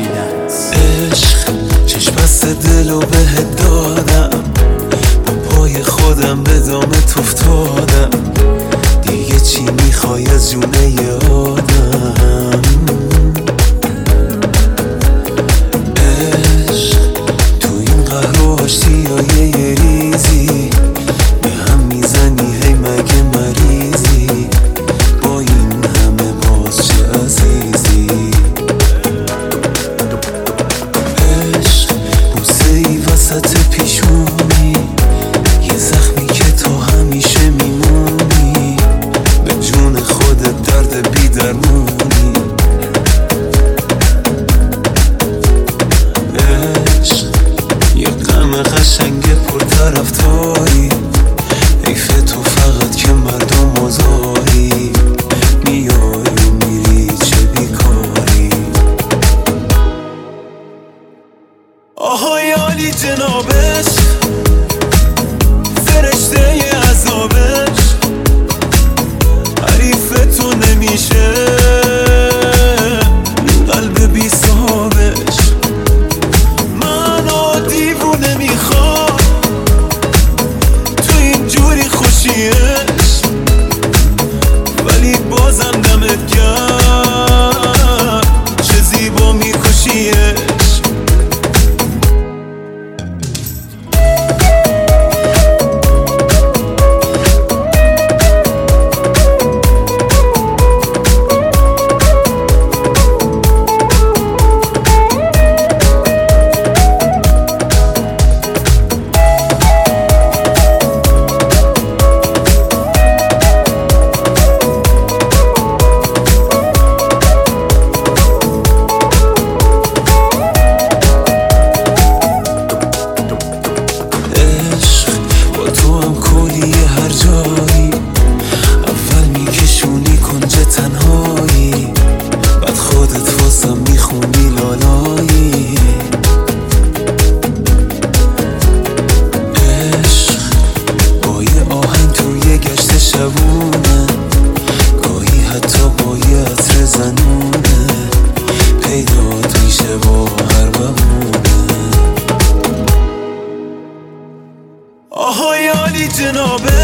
عشق چشم بست دلو بهت دادم، با پای خودم به دامت افتادم، دیگه چی میخوای از جونه آدم؟ عشق تو این قهر و آشتیای یه ریزی به هم میزنی، هی مگه مریضی؟ با این همه باز چه عزیزی؟ عشق بوسه ای وسط پیشونی، یه زخمی که تو همیشه میمونی، به جون خودت درد بی درمونی. عشق یه غم قشنگ پر طرفداری، حیف تو فقط که مردم آزاری، میای و میری چه بیکاری. آهای عالی جنابش، فرشته عذابش، حریف تو نمیشه این قلب بی صاحبش. منو دیوونه میخوام تو اینجوری خوشیش، ولی بازم دمت گرم چه زیبا میکشیش. تنهایی بعد خودت واسم میخونی لالایی. عشق با یه آهنگ توی گشت شبونه، گاهی حتی با یه عطر زنونه، پیدات میشه با هر بهونه. آهای عالی جنابه،